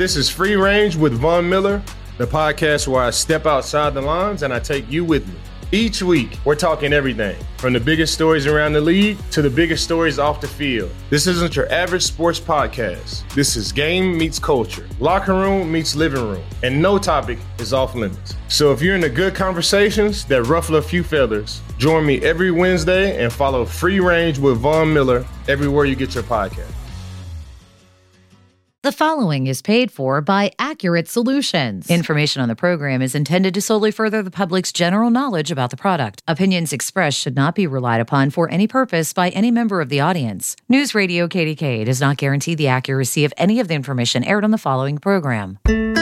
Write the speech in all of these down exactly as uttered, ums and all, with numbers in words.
This is Free Range with Von Miller, the podcast where I step outside the lines and I take you with me. Each week, we're talking everything from the biggest stories around the league to the biggest stories off the field. This isn't your average sports podcast. This is game meets culture, locker room meets living room, and no topic is off limits. So if you're into good conversations that ruffle a few feathers, join me every Wednesday and follow Free Range with Von Miller everywhere you get your podcast. The following is paid for by Accurate Solutions. Information on the program is intended to solely further the public's general knowledge about the product. Opinions expressed should not be relied upon for any purpose by any member of the audience. News Radio K D K does not guarantee the accuracy of any of the information aired on the following program.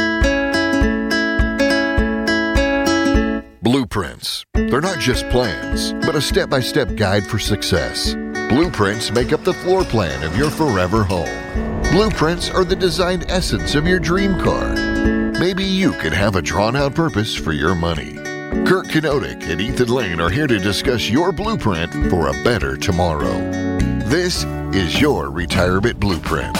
Blueprints. They're not just plans, but a step-by-step guide for success. Blueprints make up the floor plan of your forever home. Blueprints are the designed essence of your dream car. Maybe you could have a drawn-out purpose for your money. Kurt Kenotic and Ethan Lane are here to discuss your blueprint for a better tomorrow. This is your Retirement Blueprint.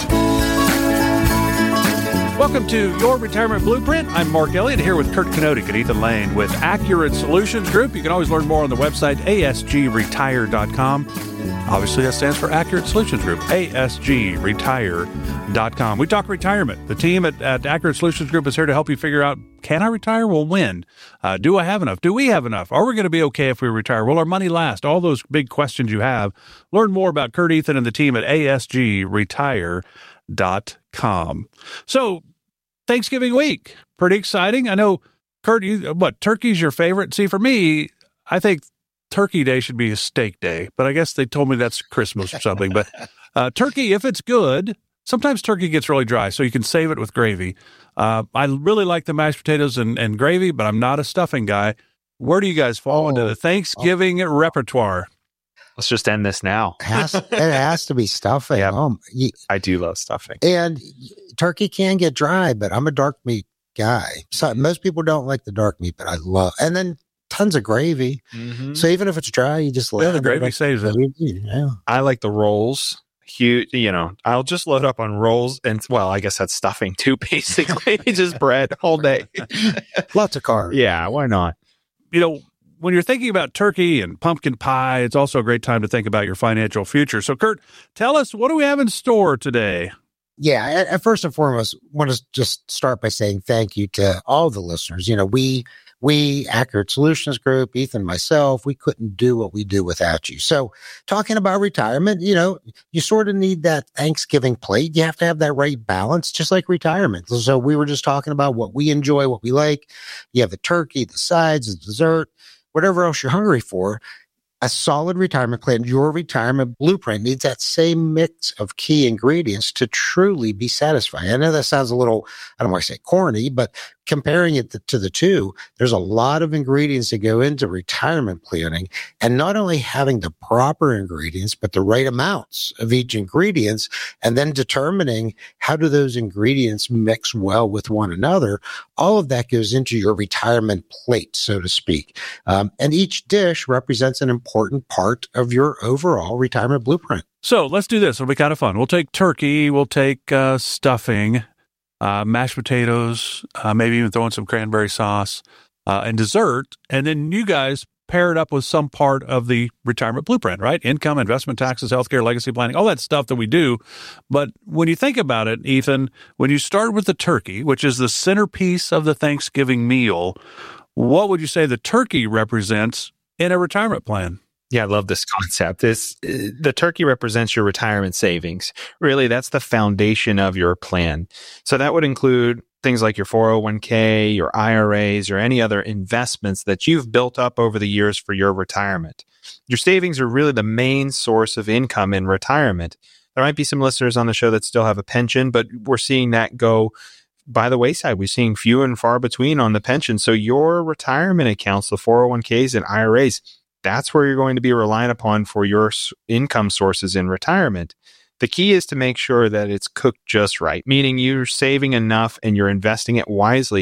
Welcome to Your Retirement Blueprint. I'm Mark Elliott here with Kurt Kenotic and Ethan Lane with Accurate Solutions Group. You can always learn more on the website, A S G retire dot com. Obviously, that stands for Accurate Solutions Group, A S G retire dot com. We talk retirement. The team at, at Accurate Solutions Group is here to help you figure out, can I retire? Well, when? Uh, do I have enough? Do we have enough? Are we going to be okay if we retire? Will our money last? All those big questions you have. Learn more about Kurt, Ethan, and the team at A S G retire dot com. So, Thanksgiving week, pretty exciting. I know, Kurt, you, what, turkey's your favorite? See, for me, I think Turkey Day should be a steak day, but I guess they told me that's Christmas or something. But uh, turkey, if it's good, sometimes turkey gets really dry, so you can save it with gravy. Uh, I really like the mashed potatoes and, and gravy, but I'm not a stuffing guy. Where do you guys fall oh, into the Thanksgiving oh. repertoire? Let's just end this now. It has, it has to be stuffing. Yeah, um, you, I do love stuffing. And turkey can get dry, but I'm a dark meat guy. So most people don't like the dark meat, but I love. And then tons of gravy. Mm-hmm. So even if it's dry, you just let yeah, the gravy saves it. Yeah. I like the rolls. Huge, you know, I'll just load up on rolls and, well, I guess that's stuffing too, basically. Just bread all day. Lots of carbs. Yeah, why not? You know, when you're thinking about turkey and pumpkin pie, it's also a great time to think about your financial future. So, Kurt, tell us, what do we have in store today? Yeah, and first and foremost, I want to just start by saying thank you to all the listeners. You know, we, we, Accurate Solutions Group, Ethan, myself, we couldn't do what we do without you. So talking about retirement, you know, you sort of need that Thanksgiving plate. You have to have that right balance, just like retirement. So we were just talking about what we enjoy, what we like. You have the turkey, the sides, the dessert, whatever else you're hungry for. A solid retirement plan, your retirement blueprint, needs that same mix of key ingredients to truly be satisfying. I know that sounds a little, I don't want to say corny, but comparing it to the two, there's a lot of ingredients that go into retirement planning, and not only having the proper ingredients, but the right amounts of each ingredients, and then determining how do those ingredients mix well with one another. All of that goes into your retirement plate, so to speak. Um, and each dish represents an important part of your overall retirement blueprint. So let's do this. It'll be kind of fun. We'll take turkey. We'll take uh, stuffing. Uh, mashed potatoes, uh, maybe even throw in some cranberry sauce, uh, and dessert. And then you guys pair it up with some part of the retirement blueprint, right? Income, investment, taxes, healthcare, legacy planning, all that stuff that we do. But when you think about it, Ethan, when you start with the turkey, which is the centerpiece of the Thanksgiving meal, what would you say the turkey represents in a retirement plan? Yeah, I love this concept. This uh, the turkey represents your retirement savings. Really, that's the foundation of your plan. So that would include things like your four oh one k, your I R As, or any other investments that you've built up over the years for your retirement. Your savings are really the main source of income in retirement. There might be some listeners on the show that still have a pension, but we're seeing that go by the wayside. We're seeing few and far between on the pension. So your retirement accounts, the four oh one k's and I R As, that's where you're going to be relying upon for your income sources in retirement. The key is to make sure that it's cooked just right, meaning you're saving enough and you're investing it wisely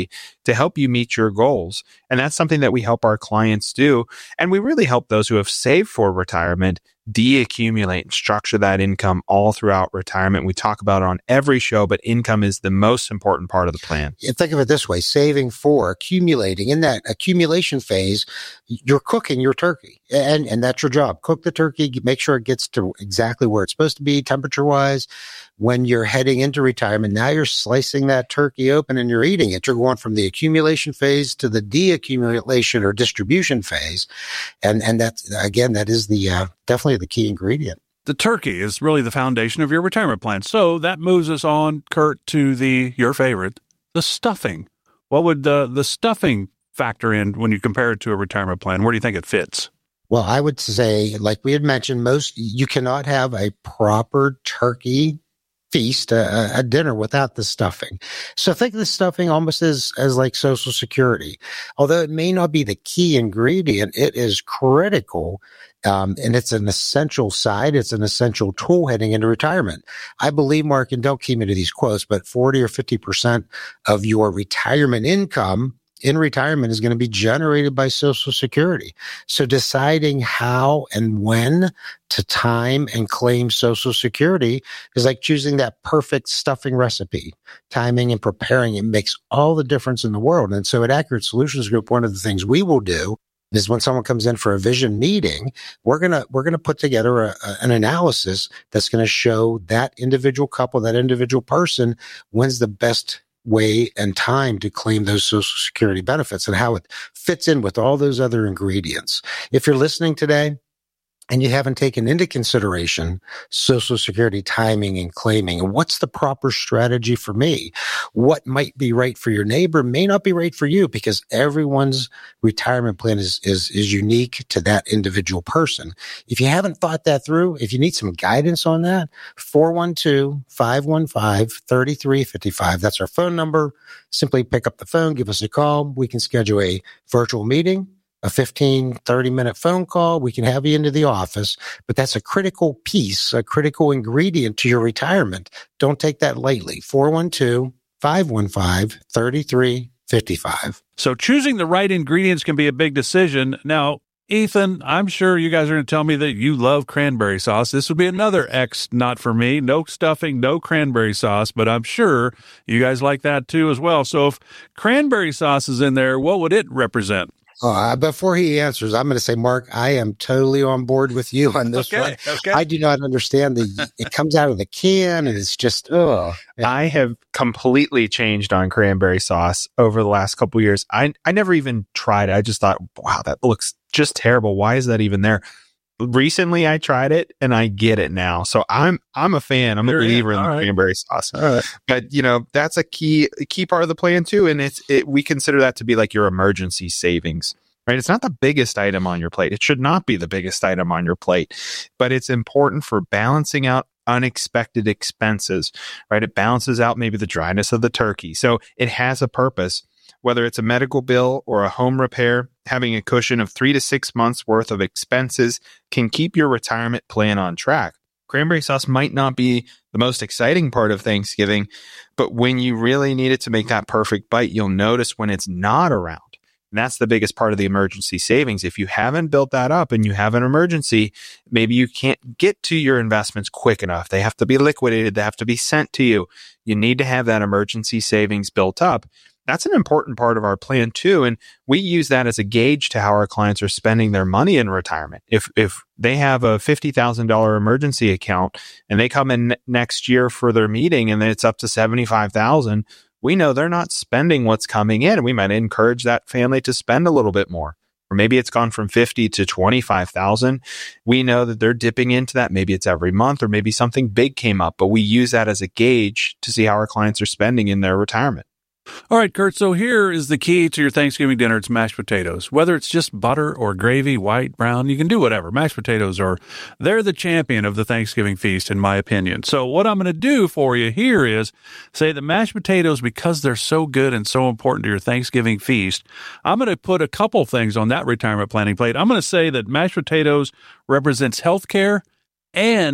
to help you meet your goals. And that's something that we help our clients do. And we really help those who have saved for retirement deaccumulate and structure that income all throughout retirement. We talk about it on every show, but income is the most important part of the plan. And think of it this way, saving for, accumulating. In that accumulation phase, you're cooking your turkey, and, and that's your job. Cook the turkey, make sure it gets to exactly where it's supposed to be temperature-wise. When you're heading into retirement, now you're slicing that turkey open and you're eating it. You're going from the accumulation phase to the deaccumulation or distribution phase. And, and that's, again, that is the, uh, definitely the key ingredient. The turkey is really the foundation of your retirement plan. So that moves us on, Kurt, to the, your favorite, the stuffing. What would the, the stuffing factor in when you compare it to a retirement plan? Where do you think it fits? Well, I would say, like we had mentioned, most, you cannot have a proper turkey feast, a, a dinner without the stuffing. So think of the stuffing almost as, as like Social Security. Although it may not be the key ingredient, it is critical. Um, and it's an essential side. It's an essential tool heading into retirement. I believe, Mark, and don't keep me to these quotes, but forty or fifty percent of your retirement income in retirement is going to be generated by Social Security. So deciding how and when to time and claim Social Security is like choosing that perfect stuffing recipe. Timing and preparing it makes all the difference in the world. And so at Accurate Solutions Group, one of the things we will do is when someone comes in for a vision meeting, we're going to, we're going to put together a, a, an analysis that's going to show that individual couple, that individual person, when's the best way and time to claim those Social Security benefits and how it fits in with all those other ingredients. If you're listening today and you haven't taken into consideration Social Security timing and claiming, and what's the proper strategy for me? What might be right for your neighbor may not be right for you, because everyone's retirement plan is, is, is unique to that individual person. If you haven't thought that through, if you need some guidance on that, four one two, five one five, three three five five. That's our phone number. Simply pick up the phone, give us a call. We can schedule a virtual meeting, a fifteen, thirty minute phone call. We can have you into the office, but that's a critical piece, a critical ingredient to your retirement. Don't take that lightly. four one two, five one five, three three five five. So choosing the right ingredients can be a big decision. Now, Ethan, I'm sure you guys are going to tell me that you love cranberry sauce. This would be another X not for me. No stuffing, no cranberry sauce, but I'm sure you guys like that too as well. So if cranberry sauce is in there, what would it represent? Uh, before he answers, I'm going to say, Mark, I am totally on board with you on this okay, one. Okay. I do not understand the, it comes out of the can and it's just, oh. I have completely changed on cranberry sauce over the last couple of years. I, I never even tried it. I just thought, wow, that looks just terrible. Why is that even there? Recently, I tried it and I get it now. So I'm I'm a fan. I'm a believer in the right. cranberry sauce. All right. But you know, that's a key a key part of the plan too. And it's it, we consider that to be like your emergency savings, right? It's not the biggest item on your plate. It should not be the biggest item on your plate, but it's important for balancing out unexpected expenses, right? It balances out maybe the dryness of the turkey. So it has a purpose. Whether it's a medical bill or a home repair, having a cushion of three to six months worth of expenses can keep your retirement plan on track. Cranberry sauce might not be the most exciting part of Thanksgiving, but when you really need it to make that perfect bite, you'll notice when it's not around. And that's the biggest part of the emergency savings. If you haven't built that up and you have an emergency, maybe you can't get to your investments quick enough. They have to be liquidated. They have to be sent to you. You need to have that emergency savings built up. That's an important part of our plan too. And we use that as a gauge to how our clients are spending their money in retirement. If if they have a fifty thousand dollars emergency account and they come in next year for their meeting and it's up to seventy-five thousand dollars, we know they're not spending what's coming in. We might encourage that family to spend a little bit more. Or maybe it's gone from fifty to twenty-five thousand. We know that they're dipping into that. Maybe it's every month or maybe something big came up, but we use that as a gauge to see how our clients are spending in their retirement. All right, Kurt, so here is the key to your Thanksgiving dinner. It's mashed potatoes. Whether it's just butter or gravy, white, brown, you can do whatever. Mashed potatoes are, they're the champion of the Thanksgiving feast, in my opinion. So what I'm going to do for you here is say that mashed potatoes, because they're so good and so important to your Thanksgiving feast, I'm going to put a couple things on that retirement planning plate. I'm going to say that mashed potatoes represents healthcare and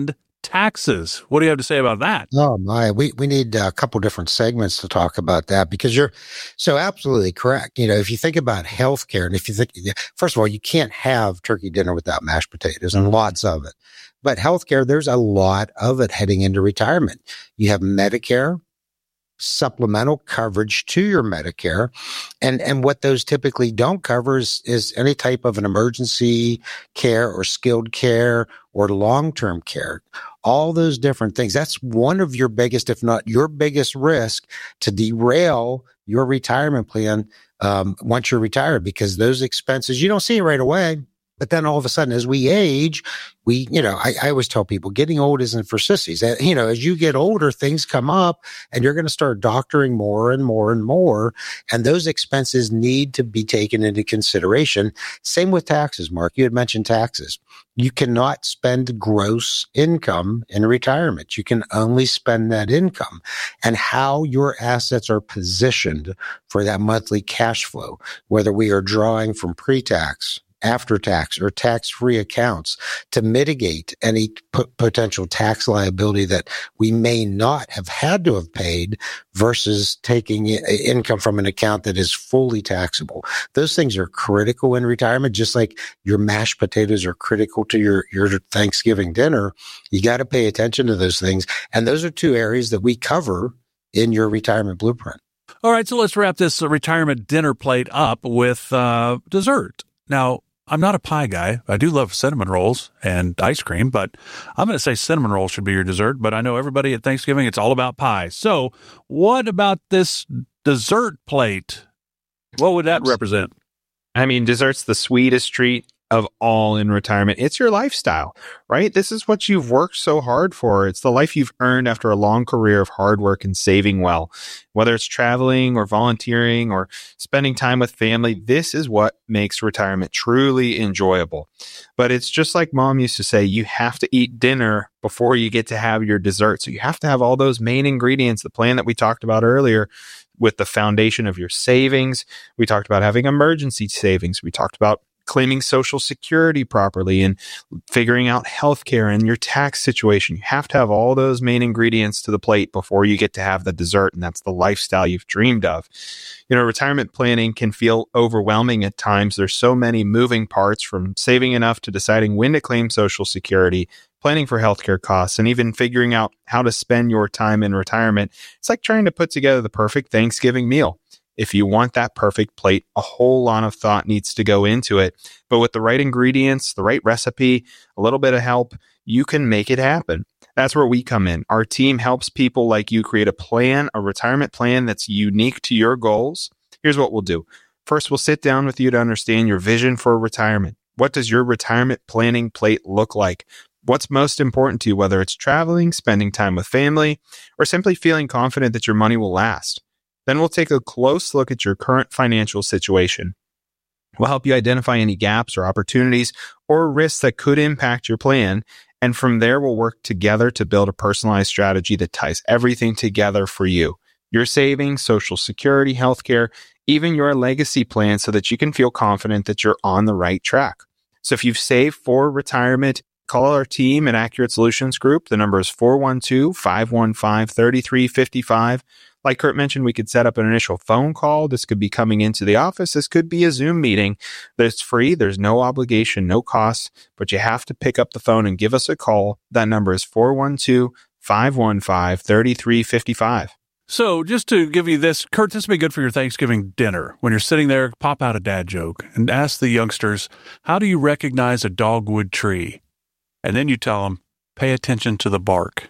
taxes. What do you have to say about that? Oh my, we, we need a couple different segments to talk about that, because you're so absolutely correct. You know, if you think about healthcare, and if you think, first of all, you can't have turkey dinner without mashed potatoes, and lots of it. But healthcare, there's a lot of it heading into retirement. You have Medicare, supplemental coverage to your Medicare. And, and what those typically don't cover is, is any type of an emergency care or skilled care or long-term care. All those different things. That's one of your biggest, if not your biggest risk to derail your retirement plan um, once you're retired, because those expenses, you don't see it right away. But then all of a sudden, as we age, we, you know, I, I always tell people getting old isn't for sissies. Uh, you know, as you get older, things come up and you're going to start doctoring more and more and more. And those expenses need to be taken into consideration. Same with taxes, Mark. You had mentioned taxes. You cannot spend gross income in retirement. You can only spend net income, and how your assets are positioned for that monthly cash flow, whether we are drawing from pre-tax, after tax, or tax-free accounts to mitigate any p- potential tax liability that we may not have had to have paid versus taking I- income from an account that is fully taxable. Those things are critical in retirement, just like your mashed potatoes are critical to your, your Thanksgiving dinner. You got to pay attention to those things. And those are two areas that we cover in your retirement blueprint. All right, so let's wrap this uh, retirement dinner plate up with uh, dessert. Now, I'm not a pie guy. I do love cinnamon rolls and ice cream, but I'm going to say cinnamon rolls should be your dessert. But I know everybody at Thanksgiving, it's all about pie. So what about this dessert plate? What would that represent? I mean, dessert's the sweetest treat of all in retirement. It's your lifestyle, right? This is what you've worked so hard for. It's the life you've earned after a long career of hard work and saving well. Whether it's traveling or volunteering or spending time with family, this is what makes retirement truly enjoyable. But it's just like Mom used to say, you have to eat dinner before you get to have your dessert. So you have to have all those main ingredients, the plan that we talked about earlier, with the foundation of your savings. We talked about having emergency savings. We talked about claiming Social Security properly and figuring out healthcare and your tax situation. You have to have all those main ingredients to the plate before you get to have the dessert. And that's the lifestyle you've dreamed of. You know, retirement planning can feel overwhelming at times. There's so many moving parts, from saving enough to deciding when to claim Social Security, planning for healthcare costs, and even figuring out how to spend your time in retirement. It's like trying to put together the perfect Thanksgiving meal. If you want that perfect plate, a whole lot of thought needs to go into it. But with the right ingredients, the right recipe, a little bit of help, you can make it happen. That's where we come in. Our team helps people like you create a plan, a retirement plan that's unique to your goals. Here's what we'll do. First, we'll sit down with you to understand your vision for retirement. What does your retirement planning plate look like? What's most important to you, whether it's traveling, spending time with family, or simply feeling confident that your money will last? Then we'll take a close look at your current financial situation. We'll help you identify any gaps or opportunities or risks that could impact your plan. And from there, we'll work together to build a personalized strategy that ties everything together for you. Your savings, Social Security, healthcare, even your legacy plan, so that you can feel confident that you're on the right track. So if you've saved for retirement, call our team at Accurate Solutions Group. The number is four one two, five one five, three three five five. Like Kurt mentioned, we could set up an initial phone call. This could be coming into the office. This could be a Zoom meeting. That's free. There's no obligation, no cost, but you have to pick up the phone and give us a call. That number is four one two, five one five, three three five five. So just to give you this, Kurt, this would be good for your Thanksgiving dinner. When you're sitting there, pop out a dad joke and ask the youngsters, how do you recognize a dogwood tree? And then you tell them, pay attention to the bark.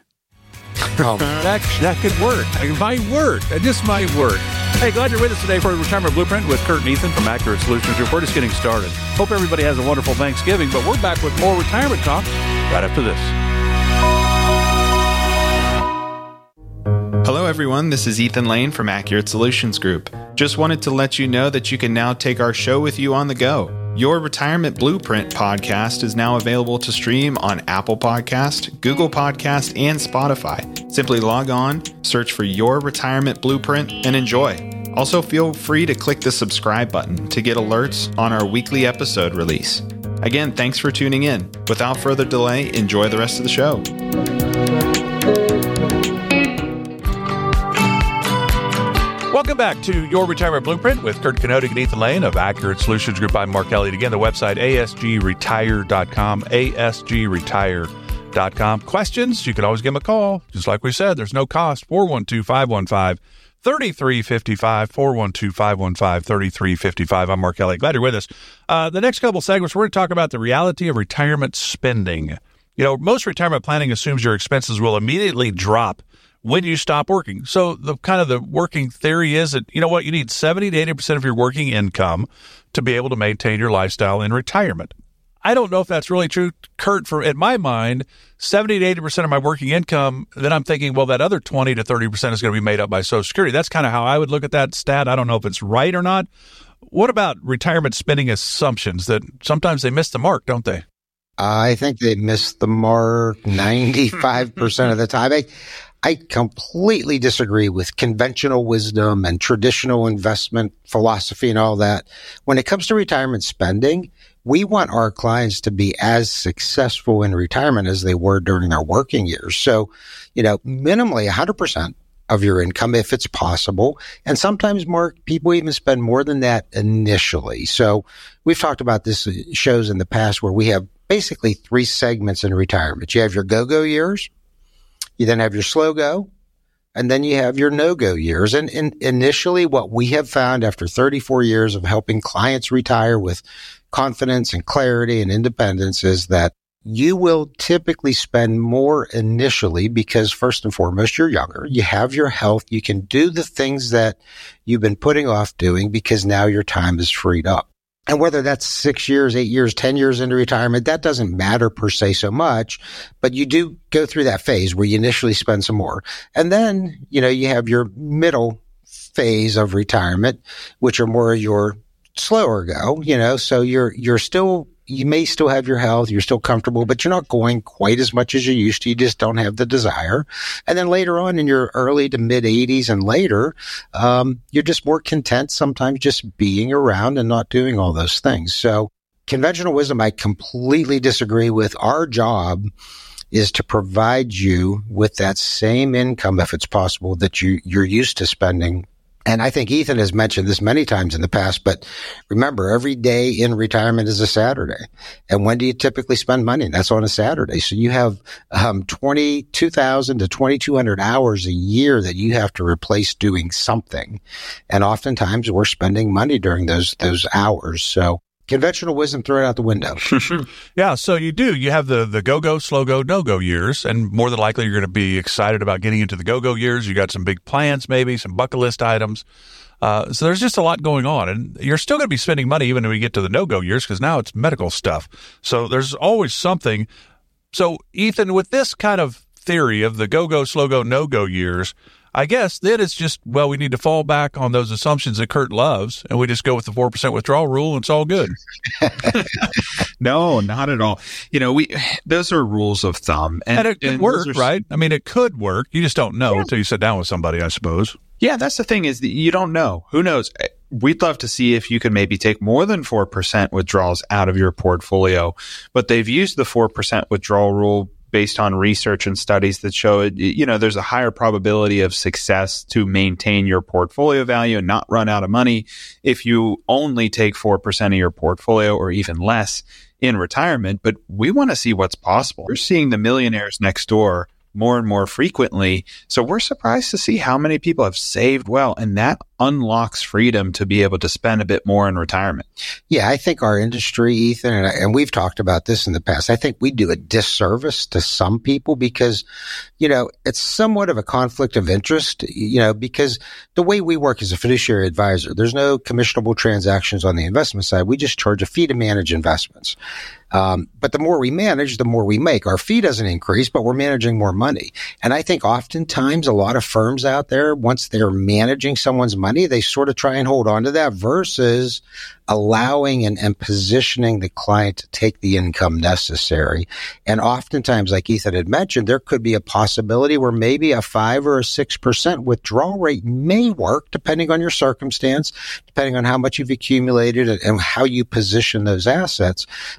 Um, that, that could work. It might work. It just might work. Hey, glad you're with us today for the Retirement Blueprint with Kurt and Ethan from Accurate Solutions Group. We're just getting started. Hope everybody has a wonderful Thanksgiving, but we're back with more retirement talk right after this. Hello, everyone. This is Ethan Lane from Accurate Solutions Group. Just wanted to let you know that you can now take our show with you on the go. Your Retirement Blueprint podcast is now available to stream on Apple Podcast, Google Podcast, and Spotify. Simply log on, search for Your Retirement Blueprint, and enjoy. Also, feel free to click the subscribe button to get alerts on our weekly episode release. Again, thanks for tuning in. Without further delay, enjoy the rest of the show. Welcome back to Your Retirement Blueprint with Kurt Kenotic and Ethan Lane of Accurate Solutions Group. I'm Mark Elliott. Again, the website A S G retire dot com, A S G retire dot com. Questions? You can always give them a call. Just like we said, there's no cost. four one two, five one five, three three five five, four one two, five one five, three three five five. I'm Mark Elliott. Glad you're with us. Uh, the next couple segments, we're going to talk about the reality of retirement spending. You know, most retirement planning assumes your expenses will immediately drop when you stop working. So the kind of the working theory is that, you know what, you need seventy to eighty percent of your working income to be able to maintain your lifestyle in retirement. I don't know if that's really true, Kurt. For in my mind, seventy to eighty percent of my working income, then I'm thinking, well, that other twenty to thirty percent is going to be made up by Social Security. That's kind of how I would look at that stat. I don't know if it's right or not. What about retirement spending assumptions that sometimes they miss the mark, don't they? I think they miss the mark ninety-five percent of the time. I, I completely disagree with conventional wisdom and traditional investment philosophy and all that. When it comes to retirement spending, we want our clients to be as successful in retirement as they were during their working years. So, you know, minimally one hundred percent of your income if it's possible. And sometimes more people even spend more than that initially. So we've talked about this shows in the past where we have basically three segments in retirement. You have your go-go years. You then have your slow go, and then you have your no-go years. And, and initially, what we have found after thirty-four years of helping clients retire with confidence and clarity and independence is that you will typically spend more initially because, first and foremost, you're younger. You have your health. You can do the things that you've been putting off doing because now your time is freed up. And whether that's six years, eight years, ten years into retirement, that doesn't matter per se so much, but you do go through that phase where you initially spend some more. And then, you know, you have your middle phase of retirement, which are more your slower go, you know, so you're, you're still, you may still have your health, you're still comfortable, but you're not going quite as much as you used to. You just don't have the desire. And then later on in your early to mid eighties and later, um, you're just more content sometimes just being around and not doing all those things. So conventional wisdom, I completely disagree with. Our job is to provide you with that same income, if it's possible, that you, you're used to spending. And I think Ethan has mentioned this many times in the past, but remember, every day in retirement is a Saturday. And when do you typically spend money? That's on a Saturday. So you have um, twenty-two thousand to twenty-two hundred hours a year that you have to replace doing something. And oftentimes we're spending money during those those hours. So conventional wisdom, throw it out the window. Yeah, so you do. You have the, the go-go, slow-go, no-go years, and more than likely you're going to be excited about getting into the go-go years. You got some big plans, maybe, some bucket list items. Uh, so there's just a lot going on, and you're still going to be spending money even when we get to the no-go years because now it's medical stuff. So there's always something. So, Ethan, with this kind of theory of the go-go, slow-go, no-go years, I guess then it's just, well, we need to fall back on those assumptions that Kurt loves, and we just go with the four percent withdrawal rule, and it's all good. No, not at all. You know, we those are rules of thumb. And, and it could and work, are, right? I mean, it could work. You just don't know yeah. until you sit down with somebody, I suppose. Yeah, that's the thing is that you don't know. Who knows? We'd love to see if you could maybe take more than four percent withdrawals out of your portfolio, but they've used the four percent withdrawal rule based on research and studies that show it, you know, there's a higher probability of success to maintain your portfolio value and not run out of money if you only take four percent of your portfolio or even less in retirement. But we want to see what's possible. We're seeing the millionaires next door more and more frequently. So we're surprised to see how many people have saved well, and that unlocks freedom to be able to spend a bit more in retirement. Yeah, I think our industry, Ethan, and, I, and we've talked about this in the past, I think we do a disservice to some people because, you know, it's somewhat of a conflict of interest, you know, because the way we work as a fiduciary advisor, there's no commissionable transactions on the investment side. We just charge a fee to manage investments. Um, but the more we manage, the more we make. Our fee doesn't increase, but we're managing more money. And I think oftentimes a lot of firms out there, once they're managing someone's money, they sort of try and hold on to that versus allowing and, and positioning the client to take the income necessary. And oftentimes, like Ethan had mentioned, there could be a possibility where maybe a five or a six percent withdrawal rate may work depending on your circumstance, depending on how much you've accumulated and, and how you position those assets. But that's what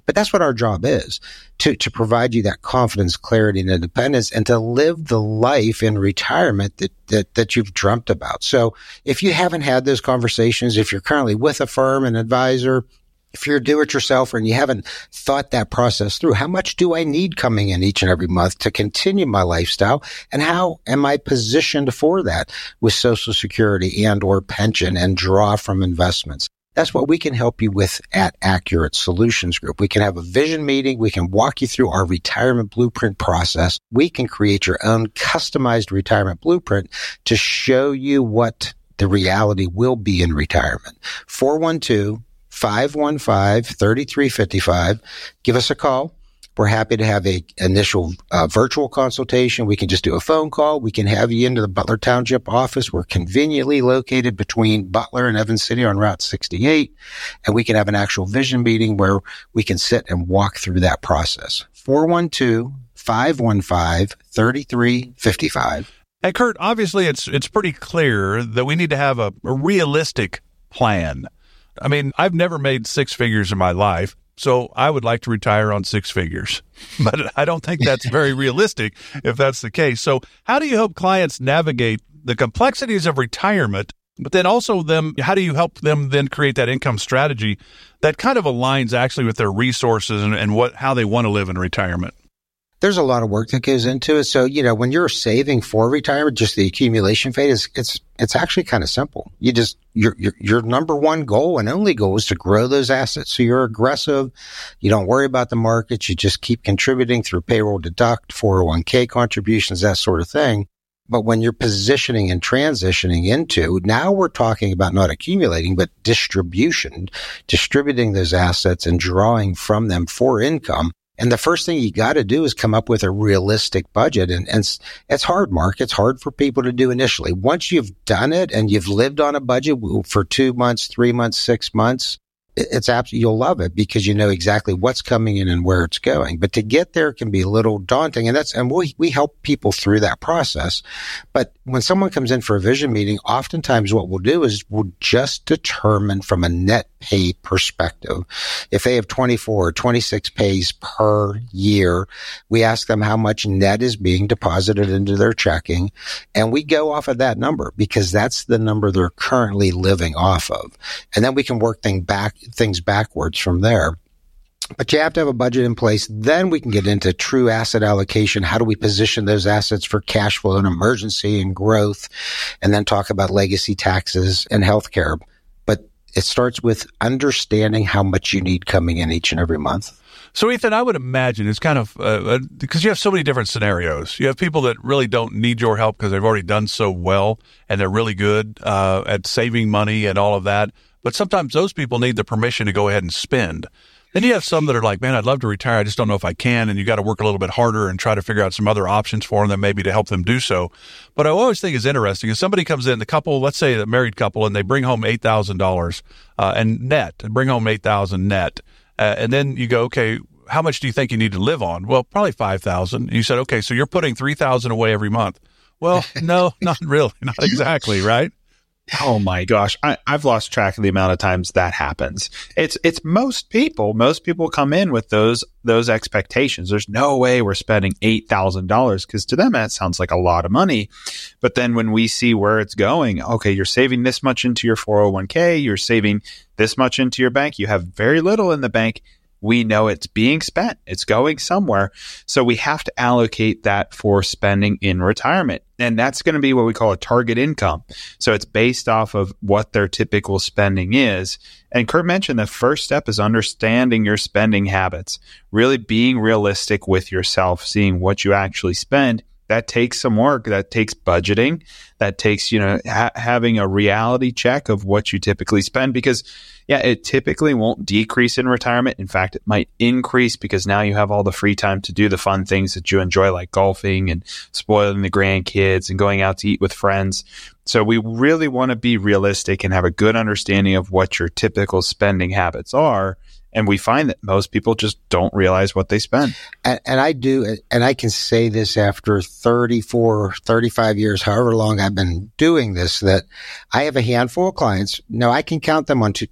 our job is, to, to provide you that confidence, clarity, and independence, and to live the life in retirement that, that, that you've dreamt about. So if you haven't had those conversations, if you're currently with a firm, an advisor, if you're a do-it-yourselfer and you haven't thought that process through, how much do I need coming in each and every month to continue my lifestyle? And how am I positioned for that with Social Security and or pension and draw from investments? That's what we can help you with at Accurate Solutions Group. We can have a vision meeting. We can walk you through our retirement blueprint process. We can create your own customized retirement blueprint to show you what the reality will be in retirement. four one two, five one five, three three five five. Give us a call. We're happy to have a initial uh, virtual consultation. We can just do a phone call. We can have you into the Butler Township office. We're conveniently located between Butler and Evans City on Route sixty-eight. And we can have an actual vision meeting where we can sit and walk through that process. four one two, five one five, three three five five. And Kurt, obviously it's it's pretty clear that we need to have a, a realistic plan. I mean, I've never made six figures in my life, so I would like to retire on six figures. But I don't think that's very realistic if that's the case. So how do you help clients navigate the complexities of retirement, but then also them, how do you help them then create that income strategy that kind of aligns actually with their resources and, and what how they want to live in retirement? There's a lot of work that goes into it. So, you know, when you're saving for retirement, just the accumulation phase, it's, it's actually kind of simple. You just, your, your, your number one goal and only goal is to grow those assets. So you're aggressive. You don't worry about the markets. You just keep contributing through payroll deduct, four oh one k contributions, that sort of thing. But when you're positioning and transitioning into, now we're talking about not accumulating, but distribution, distributing those assets and drawing from them for income. And the first thing you got to do is come up with a realistic budget. And, and it's, it's hard, Mark. It's hard for people to do initially. Once you've done it and you've lived on a budget for two months, three months, six months, it's absolutely, you'll love it because you know exactly what's coming in and where it's going. But to get there can be a little daunting. And that's, and we, we help people through that process. But when someone comes in for a vision meeting, oftentimes what we'll do is we'll just determine from a net pay perspective. If they have twenty-four or twenty-six pays per year, we ask them how much net is being deposited into their checking. And we go off of that number because that's the number they're currently living off of. And then we can work things back, things backwards from there. But you have to have a budget in place. Then we can get into true asset allocation. How do we position those assets for cash flow and emergency and growth? And then talk about legacy taxes and healthcare. But it starts with understanding how much you need coming in each and every month. So, Ethan, I would imagine it's kind of, uh, because you have so many different scenarios. You have people that really don't need your help because they've already done so well and they're really good uh, at saving money and all of that. But sometimes those people need the permission to go ahead and spend. Then you have some that are like, man, I'd love to retire. I just don't know if I can. And you got to work a little bit harder and try to figure out some other options for them maybe to help them do so. But I always think is interesting is somebody comes in, the couple, let's say a married couple, and they bring home eight thousand dollars uh, and net, and bring home eight thousand dollars net. Uh, and then you go, okay, how much do you think you need to live on? Well, probably five thousand dollars. You said, okay, so you're putting three thousand dollars away every month. Well, no, not really. Not exactly, right? Oh my gosh. I, I've lost track of the amount of times that happens. It's, it's most people, most people come in with those, those expectations. There's no way we're spending eight thousand dollars because to them, that sounds like a lot of money. But then when we see where it's going, okay, you're saving this much into your four oh one k, you're saving this much into your bank, you have very little in the bank. We know it's being spent. It's going somewhere. So we have to allocate that for spending in retirement. And that's going to be what we call a target income. So it's based off of what their typical spending is. And Kurt mentioned the first step is understanding your spending habits, really being realistic with yourself, seeing what you actually spend. That takes some work. That takes budgeting. That takes, you know, ha- having a reality check of what you typically spend because, yeah, it typically won't decrease in retirement. In fact, it might increase because now you have all the free time to do the fun things that you enjoy, like golfing and spoiling the grandkids and going out to eat with friends. So we really want to be realistic and have a good understanding of what your typical spending habits are. And we find that most people just don't realize what they spend. And, and I do, and I can say this after thirty-four, thirty-five years, however long I've been doing this, that I have a handful of clients. Now I can count them on two,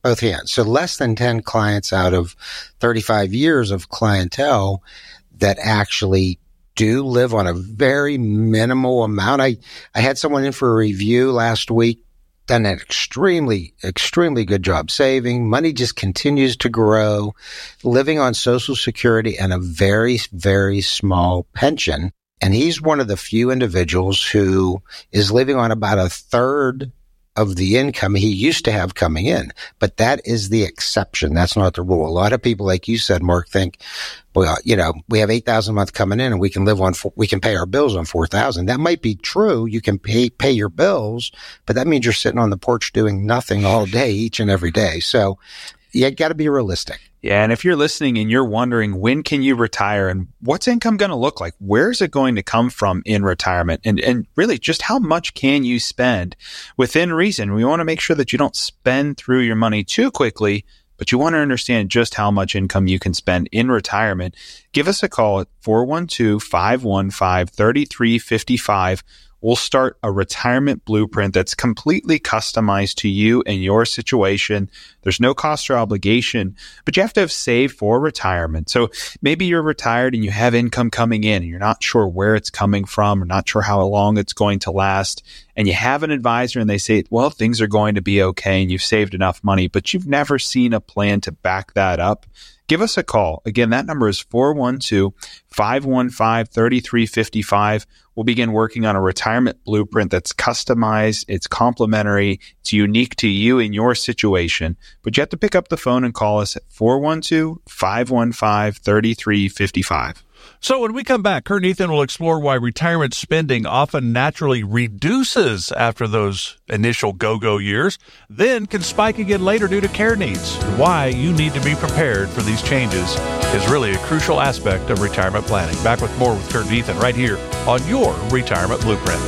Both hands. So less than ten clients out of thirty-five years of clientele that actually do live on a very minimal amount. I, I had someone in for a review last week, done an extremely, extremely good job saving. Money just continues to grow, living on Social Security and a very, very small pension. And he's one of the few individuals who is living on about a third of the income he used to have coming in. But that is the exception. That's not the rule. A lot of people, like you said, Mark, think, well, you know, we have eight thousand a month coming in and we can live on, we can pay our bills on four thousand. That might be true. You can pay, pay your bills, but that means you're sitting on the porch doing nothing all day, each and every day. So you got to be realistic. Yeah. And if you're listening and you're wondering, when can you retire and what's income going to look like? Where is it going to come from in retirement? And, and really just how much can you spend within reason? We want to make sure that you don't spend through your money too quickly, but you want to understand just how much income you can spend in retirement. Give us a call at four one two, five one five, three three five five. We'll start a retirement blueprint that's completely customized to you and your situation. There's no cost or obligation, but you have to have saved for retirement. So maybe you're retired and you have income coming in and you're not sure where it's coming from or not sure how long it's going to last. And you have an advisor and they say, well, things are going to be okay and you've saved enough money, but you've never seen a plan to back that up. Give us a call. Again, that number is four one two, five one five, three three five five. We'll begin working on a retirement blueprint that's customized, it's complementary, it's unique to you and your situation. But you have to pick up the phone and call us at four one two, five one five, three three five five. So when we come back, Kurt and Ethan will explore why retirement spending often naturally reduces after those initial go-go years, then can spike again later due to care needs. Why you need to be prepared for these changes is really a crucial aspect of retirement planning. Back with more with Kurt and Ethan right here on your Retirement Blueprint.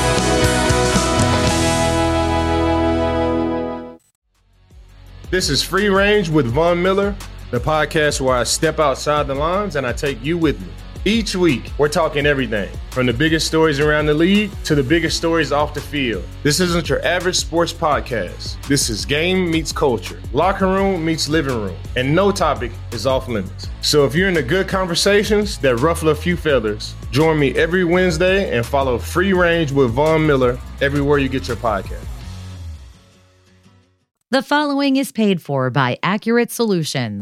This is Free Range with Von Miller, the podcast where I step outside the lines and I take you with me. Each week, we're talking everything from the biggest stories around the league to the biggest stories off the field. This isn't your average sports podcast. This is game meets culture, locker room meets living room, and no topic is off limits. So if you're into good conversations that ruffle a few feathers, join me every Wednesday and follow Free Range with Von Miller everywhere you get your podcast. The following is paid for by Accurate Solutions.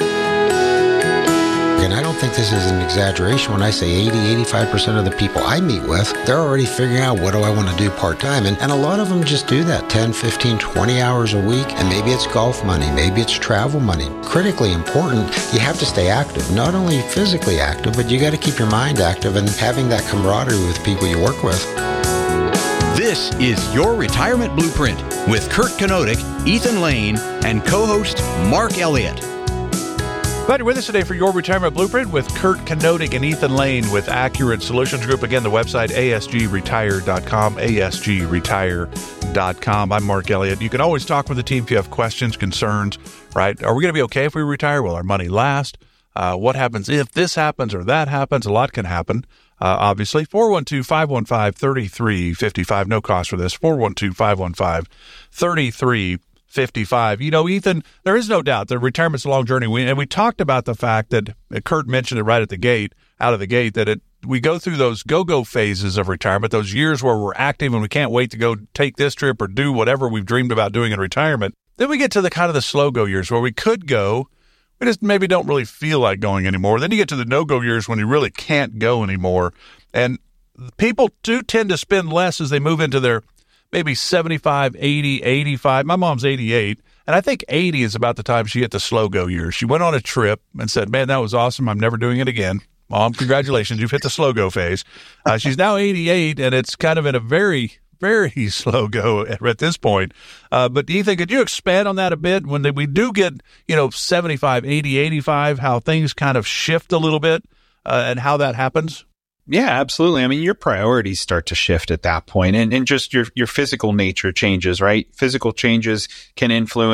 And I don't think this is an exaggeration when I say eighty, eighty-five percent of the people I meet with, they're already figuring out what do I want to do part-time. And, and a lot of them just do that ten, fifteen, twenty hours a week. And maybe it's golf money, maybe it's travel money. Critically important, you have to stay active, not only physically active, but you got to keep your mind active and having that camaraderie with people you work with. This is Your Retirement Blueprint with Kurt Kanodik, Ethan Lane, and co-host Mark Elliott. Glad you're with us today for Your Retirement Blueprint with Kurt Kanodik and Ethan Lane with Accurate Solutions Group. Again, the website, A S G retire dot com, A S G retire dot com. I'm Mark Elliott. You can always talk with the team if you have questions, concerns, right? Are we going to be okay if we retire? Will our money last? Uh, what happens if this happens or that happens? A lot can happen. Uh, obviously, four one two, five one five, three three five five. No cost for this. four one two, five one five, three three fifty-five. You know, Ethan, there is no doubt that retirement's a long journey. We, and we talked about the fact that uh, Kurt mentioned it right at the gate, out of the gate, that it we go through those go-go phases of retirement, those years where we're active and we can't wait to go take this trip or do whatever we've dreamed about doing in retirement. Then we get to the kind of the slow-go years where we could go, we just maybe don't really feel like going anymore. Then you get to the no-go years when you really can't go anymore. And people do tend to spend less as they move into their maybe seventy-five, eighty, eighty-five. My mom's eighty-eight, and I think eighty is about the time she hit the slow-go years. She went on a trip and said, man, that was awesome. I'm never doing it again. Mom, congratulations. You've hit the slow-go phase. Uh, she's now eighty-eight, and it's kind of in a very, very slow-go at, at this point. Uh, but Ethan, could you expand on that a bit? When we do get, you know, seventy-five, eighty, eighty-five, how things kind of shift a little bit uh, and how that happens? Yeah, absolutely. I mean, your priorities start to shift at that point, and, and just your, your physical nature changes, right? Physical changes can influence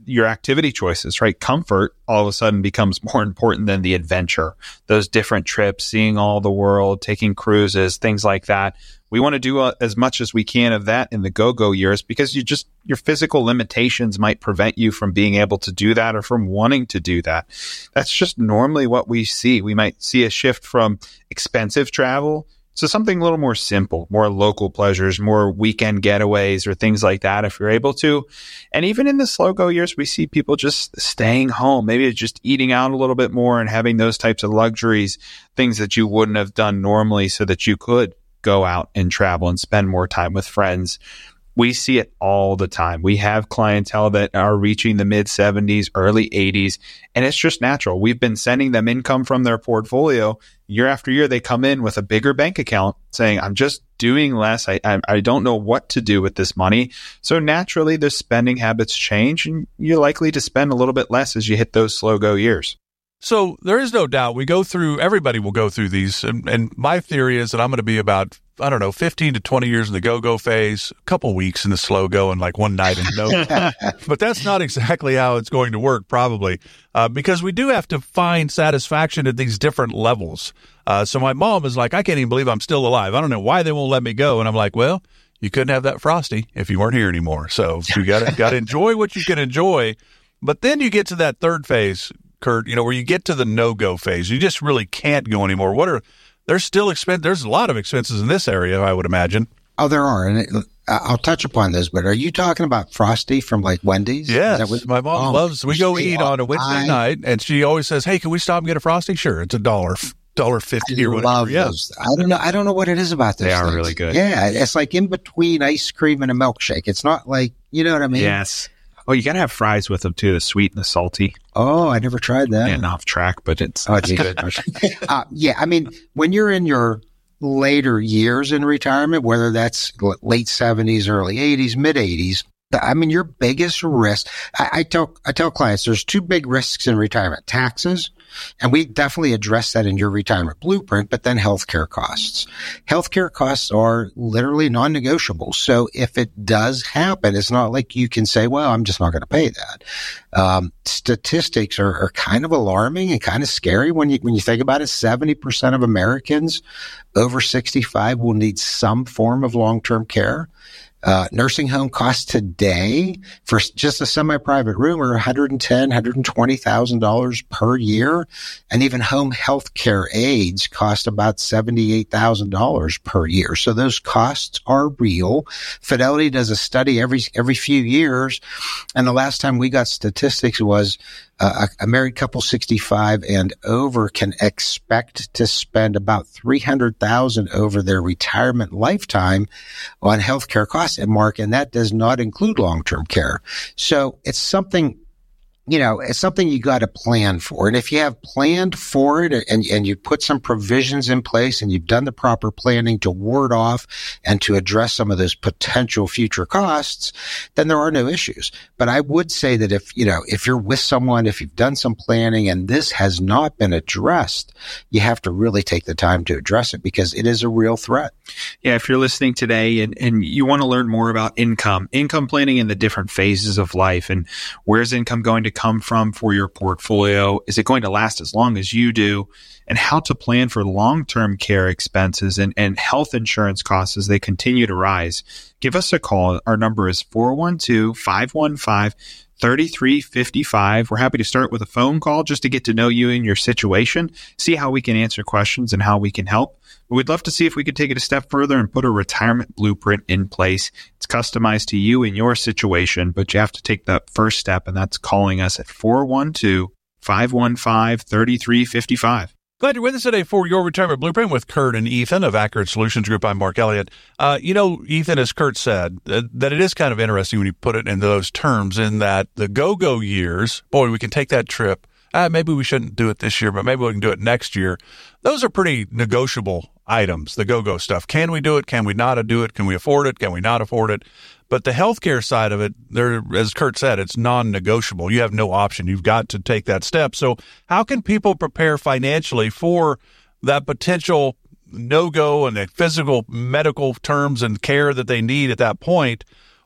your activity choices, right? Comfort all of a sudden becomes more important than the adventure. Those different trips, seeing all the world, taking cruises, things like that. We want to do uh, as much as we can of that in the go-go years because you just, your physical limitations might prevent you from being able to do that or from wanting to do that. That's just normally what we see. We might see a shift from expensive travel to something a little more simple, more local pleasures, more weekend getaways or things like that if you're able to. And even in the slow go years, we see people just staying home, maybe just eating out a little bit more and having those types of luxuries, things that you wouldn't have done normally so that you could go out and travel and spend more time with friends. We see it all the time. We have clientele that are reaching the mid seventies, early eighties, and it's just natural. We've been sending them income from their portfolio. Year after year, they come in with a bigger bank account saying, I'm just doing less. I, I, I don't know what to do with this money. So naturally, their spending habits change, and you're likely to spend a little bit less as you hit those slow go years. So there is no doubt we go through, everybody will go through these. And, and my theory is that I'm going to be about, I don't know, fifteen to twenty years in the go-go phase, a couple weeks in the slow go, and like one night in the no. But that's not exactly how it's going to work, probably, uh, because we do have to find satisfaction at these different levels. Uh, so my mom is like, I can't even believe I'm still alive. I don't know why they won't let me go. And I'm like, well, you couldn't have that Frosty if you weren't here anymore. So you got to got to enjoy what you can enjoy. But then you get to that third phase, Kurt, you know, where you get to the no-go phase. You just really can't go anymore. What are, there's still expense, there's a lot of expenses in this area, I would imagine. Oh, there are. And it, I'll touch upon those, but are you talking about Frosty from like Wendy's? Yes. What, my mom oh, loves, we go eat on a Wednesday I, night, and she always says, hey, can we stop and get a Frosty? Sure. It's a dollar, dollar fifty or whatever. Love those. I don't know. I don't know what it is about those They are things. really good. Yeah. It's like in between ice cream and a milkshake. It's not like, you know what I mean? Yes. Oh, you got to have fries with them, too, the sweet and the salty. Oh, I never tried that. And off track, but it's, oh, it's good. uh, yeah, I mean, when you're in your later years in retirement, whether that's late seventies, early eighties, mid eighties, I mean, your biggest risk, I, I tell I tell clients, there's two big risks in retirement: taxes, and we definitely address that in your retirement blueprint, but then healthcare costs. Healthcare costs are literally non-negotiable. So if it does happen, it's not like you can say, well, I'm just not going to pay that. Um, statistics are, are kind of alarming and kind of scary when you when you think about it. seventy percent of Americans over sixty-five will need some form of long-term care. Uh, nursing home costs today for just a semi-private room are one hundred ten thousand dollars, one hundred twenty thousand dollars per year. And even home health care aides cost about seventy-eight thousand dollars per year. So those costs are real. Fidelity does a study every, every few years. And the last time we got statistics was Uh, a, a married couple sixty-five and over can expect to spend about three hundred thousand dollars over their retirement lifetime on healthcare costs, and Mark, and that does not include long-term care. So it's something, you know, it's something you got to plan for. And if you have planned for it and, and you put some provisions in place and you've done the proper planning to ward off and to address some of those potential future costs, then there are no issues. But I would say that if, you know, if you're with someone, if you've done some planning and this has not been addressed, you have to really take the time to address it because it is a real threat. Yeah, if you're listening today and, and you want to learn more about income, income planning in the different phases of life, and where's income going to come from for your portfolio? Is it going to last as long as you do? And how to plan for long-term care expenses and, and health insurance costs as they continue to rise. Give us a call. Our number is four one two, five one five, three three five five. We're happy to start with a phone call just to get to know you and your situation, see how we can answer questions and how we can help. But we'd love to see if we could take it a step further and put a retirement blueprint in place. It's customized to you and your situation, but you have to take that first step, and that's calling us at four one two, five one five, three three five five. Glad you're with us today for Your Retirement Blueprint with Kurt and Ethan of Accurate Solutions Group. I'm Mark Elliott. Uh, you know, Ethan, as Kurt said, uh, that it is kind of interesting when you put it in those terms, in that the go-go years, boy, we can take that trip. Uh, maybe we shouldn't do it this year, but maybe we can do it next year. Those are pretty negotiable items, the go-go stuff. Can we do it? Can we not do it? Can we afford it? Can we not afford it? But the healthcare side of it, there, as Kurt said, it's non-negotiable. You have no option. You've got to take that step. So how can people prepare financially for that potential no-go and the physical medical terms and care that they need at that point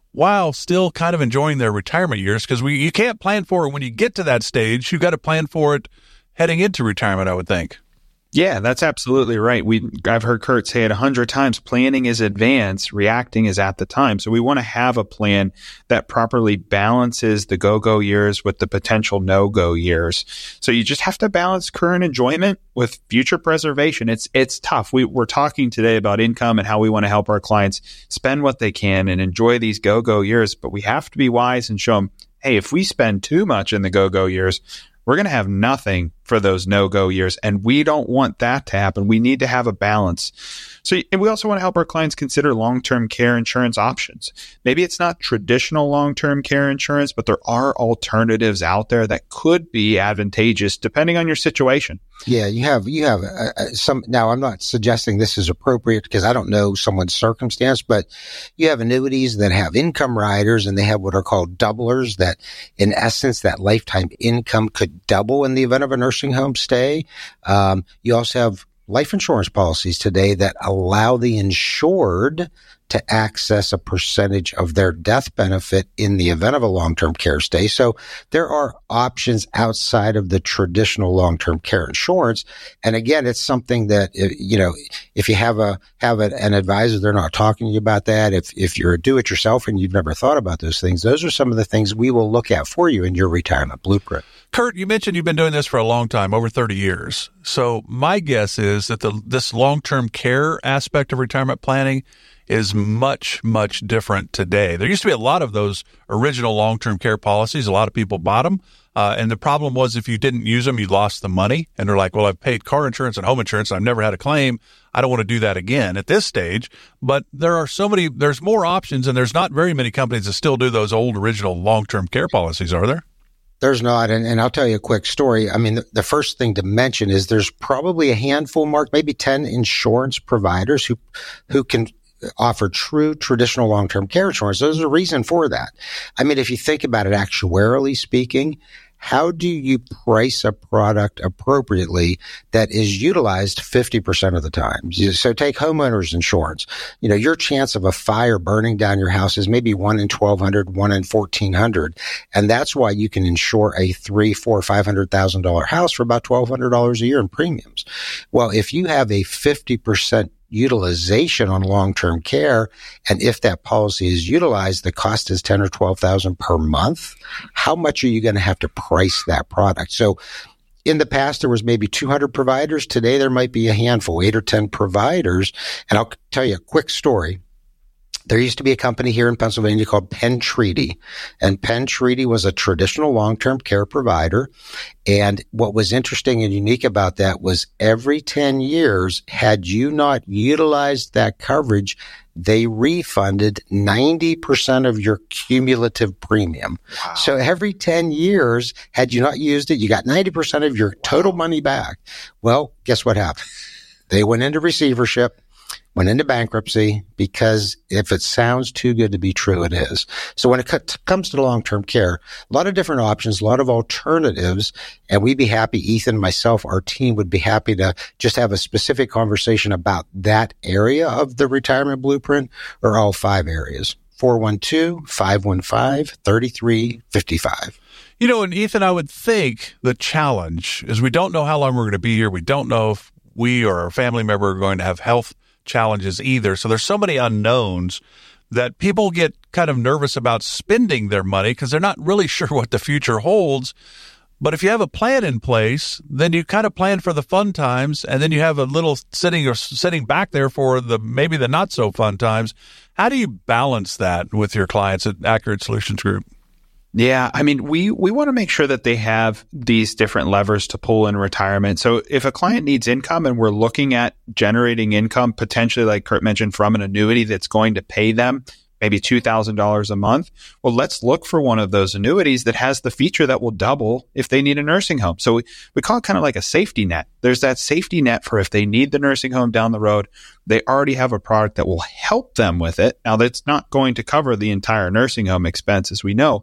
while still kind of enjoying their retirement years? Because we you can't plan for it when you get to that stage. You got to plan for it heading into retirement, I would think. Yeah, that's absolutely right. We I've heard Kurt say it a hundred times. Planning is advance, reacting is at the time. So we want to have a plan that properly balances the go-go years with the potential no-go years. So you just have to balance current enjoyment with future preservation. It's it's tough. We, we're talking today about income and how we want to help our clients spend what they can and enjoy these go-go years. But we have to be wise and show them, hey, if we spend too much in the go-go years, we're going to have nothing for those no-go years, and we don't want that to happen. We need to have a balance. So, and we also want to help our clients consider long-term care insurance options. Maybe it's not traditional long-term care insurance, but there are alternatives out there that could be advantageous depending on your situation. Yeah, you have you have uh, some. Now, I'm not suggesting this is appropriate because I don't know someone's circumstance, but you have annuities that have income riders, and they have what are called doublers. That, in essence, that lifetime income could double in the event of a nursing home stay. Um, you also have life insurance policies today that allow the insured to access a percentage of their death benefit in the event of a long-term care stay. So there are options outside of the traditional long-term care insurance. And again, it's something that, you know, if you have a, have a, an advisor, they're not talking to you about that. If, if you're a do-it-yourself and you've never thought about those things, those are some of the things we will look at for you in your retirement blueprint. Kurt, you mentioned you've been doing this for a long time, over thirty years. So my guess is that the this long-term care aspect of retirement planning is much, much different today. There used to be a lot of those original long-term care policies. A lot of people bought them. Uh, and the problem was if you didn't use them, you lost the money. And they're like, well, I've paid car insurance and home insurance, and I've never had a claim. I don't want to do that again at this stage. But there are so many, there's more options, and there's not very many companies that still do those old original long-term care policies, are there? There's not. And, and I'll tell you a quick story. I mean, the, the first thing to mention is there's probably a handful, Mark, maybe ten insurance providers who, who can offer true traditional long-term care insurance. There's a reason for that. I mean, if you think about it, actuarially speaking, how do you price a product appropriately that is utilized fifty percent of the time? So take homeowners insurance. You know, your chance of a fire burning down your house is maybe one in twelve hundred, one in fourteen hundred. And that's why you can insure a three, four, five hundred thousand dollar house for about twelve hundred dollars a year in premiums. Well, if you have a fifty percent utilization on long-term care, and if that policy is utilized, the cost is ten or twelve thousand per month. How much are you going to have to price that product? So in the past, there was maybe two hundred providers. Today, there might be a handful, eight or ten providers. And I'll tell you a quick story. There used to be a company here in Pennsylvania called Penn Treaty, and Penn Treaty was a traditional long-term care provider. And what was interesting and unique about that was every ten years, had you not utilized that coverage, they refunded ninety percent of your cumulative premium. Wow. So every ten years, had you not used it, you got ninety percent of your total wow. money back. Well, guess what happened? They went into receivership, went into bankruptcy, because if it sounds too good to be true, it is. So when it comes to long-term care, a lot of different options, a lot of alternatives, and we'd be happy, Ethan, myself, our team would be happy to just have a specific conversation about that area of the retirement blueprint, or all five areas. four one two, five one five, three three five five. You know, and Ethan, I would think the challenge is we don't know how long we're going to be here. We don't know if we or our family member are going to have health challenges either. So there's so many unknowns that people get kind of nervous about spending their money because they're not really sure what the future holds. But if you have a plan in place, then you kind of plan for the fun times, and then you have a little sitting or sitting back there for the maybe the not so fun times. How do you balance that with your clients at Accurate Solutions Group? Yeah, I mean, we, we want to make sure that they have these different levers to pull in retirement. So if a client needs income and we're looking at generating income, potentially like Kurt mentioned, from an annuity that's going to pay them maybe two thousand dollars a month, well, let's look for one of those annuities that has the feature that will double if they need a nursing home. So we, we call it kind of like a safety net. There's that safety net for if they need the nursing home down the road, they already have a product that will help them with it. Now, that's not going to cover the entire nursing home expense, as we know.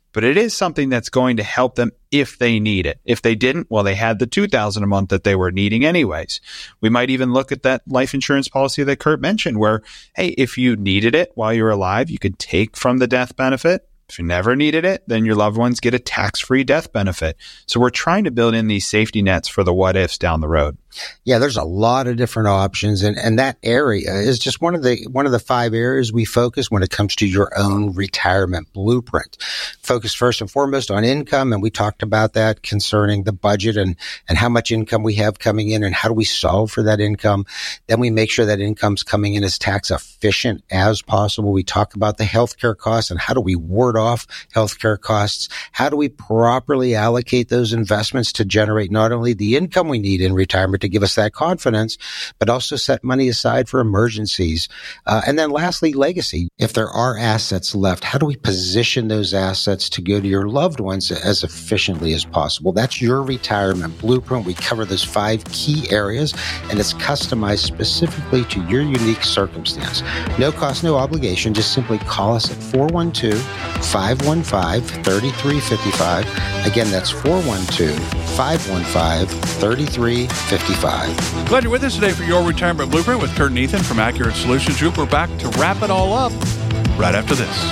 but it is something that's going to help them if they need it. If they didn't, well, they had the two thousand dollars a month that they were needing anyways. We might even look at that life insurance policy that Kurt mentioned where, hey, if you needed it while you were alive, you could take from the death benefit. If you never needed it, then your loved ones get a tax-free death benefit. So we're trying to build in these safety nets for the what-ifs down the road. Yeah, there's a lot of different options, and, and that area is just one of the one of the five areas we focus when it comes to your own retirement blueprint. Focus first and foremost on income, and we talked about that concerning the budget and, and how much income we have coming in and how do we solve for that income. Then we make sure that income's coming in as tax efficient as possible. We talk about the healthcare costs and how do we ward off healthcare costs. How do we properly allocate those investments to generate not only the income we need in retirement to give us that confidence, but also set money aside for emergencies. Uh, and then lastly, legacy. If there are assets left, how do we position those assets to go to your loved ones as efficiently as possible? That's your retirement blueprint. We cover those five key areas, and it's customized specifically to your unique circumstance. No cost, no obligation. Just simply call us at four one two, five one five, three three five five. Again, that's four one two, five one five, three three five five. Glad you're with us today for Your Retirement Blueprint with Kurt and Ethan from Accurate Solutions Group. We're back to wrap it all up right after this.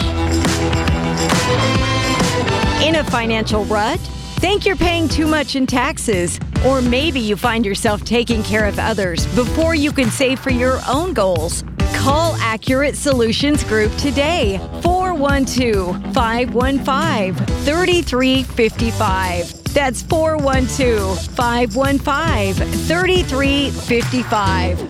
In a financial rut? Think you're paying too much in taxes? Or maybe you find yourself taking care of others before you can save for your own goals? Call Accurate Solutions Group today. four one two, five one five, three three five five. That's four one two, five one five, three three five five.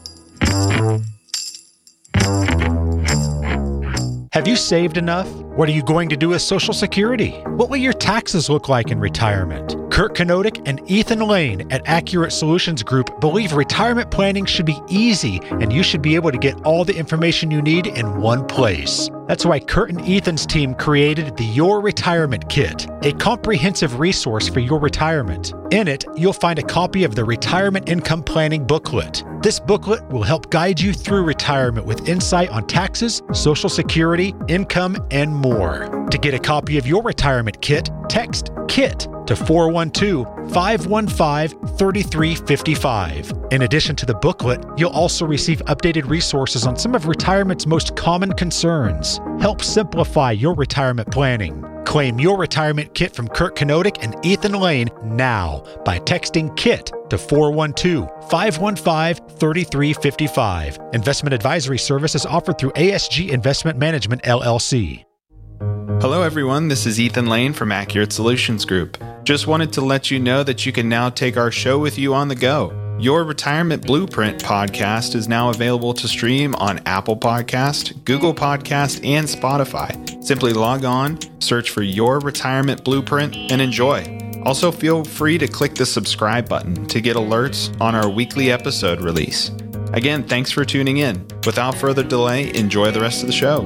Have you saved enough? What are you going to do with Social Security? What will your taxes look like in retirement? Kurt Kanodik and Ethan Lane at Accurate Solutions Group believe retirement planning should be easy and you should be able to get all the information you need in one place. That's why Kurt and Ethan's team created the Your Retirement Kit, a comprehensive resource for your retirement. In it, you'll find a copy of the Retirement Income Planning Booklet. This booklet will help guide you through retirement with insight on taxes, Social Security, income, and more. To get a copy of your retirement kit, text KIT to four one two, five one five, three three five five. In addition to the booklet, you'll also receive updated resources on some of retirement's most common concerns. Help simplify your retirement planning. Claim your retirement kit from Kurt Kanodik and Ethan Lane now by texting KIT to four one two, five one five, three three five five. Investment advisory service is offered through A S G Investment Management, L L C. Hello, everyone. This is Ethan Lane from Accurate Solutions Group. Just wanted to let you know that you can now take our show with you on the go. Your Retirement Blueprint podcast is now available to stream on Apple Podcast, Google Podcast, and Spotify. Simply log on, search for Your Retirement Blueprint, and enjoy. Also, feel free to click the subscribe button to get alerts on our weekly episode release. Again, thanks for tuning in. Without further delay, enjoy the rest of the show.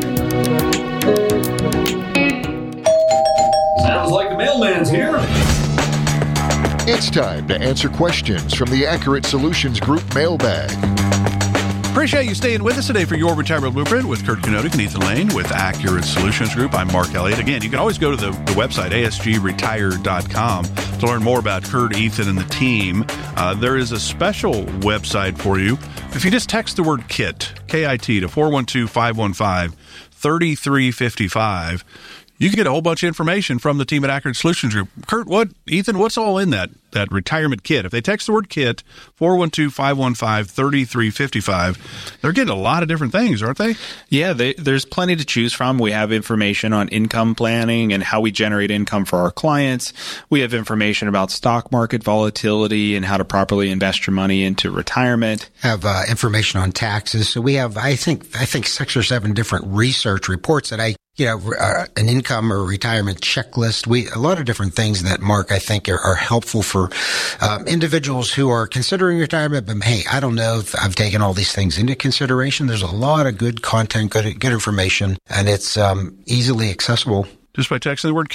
Sounds like the mailman's here. It's time to answer questions from the Accurate Solutions Group mailbag. Appreciate you staying with us today for Your Retirement Blueprint with Kurt Kanodik and Ethan Lane with Accurate Solutions Group. I'm Mark Elliott. Again, you can always go to the, the website, A S G retire dot com, to learn more about Kurt, Ethan, and the team. Uh, there is a special website for you. If you just text the word KIT, K I T, to four one two, five one five, three three five five, you can get a whole bunch of information from the team at Accurate Solutions Group. Kurt, what, Ethan, what's all in that, that retirement kit? If they text the word KIT, four one two, five one five, three three five five, they're getting a lot of different things, aren't they? Yeah, they, there's plenty to choose from. We have information on income planning and how we generate income for our clients. We have information about stock market volatility and how to properly invest your money into retirement. Have uh, information on taxes. So we have, I think, I think six or seven different research reports that I You know, uh, an income or retirement checklist. We a lot of different things that, Mark, I think are, are helpful for um, individuals who are considering retirement. But hey, I don't know if I've taken all these things into consideration. There's a lot of good content, good good information, and it's um, easily accessible. Just by texting the word KIT.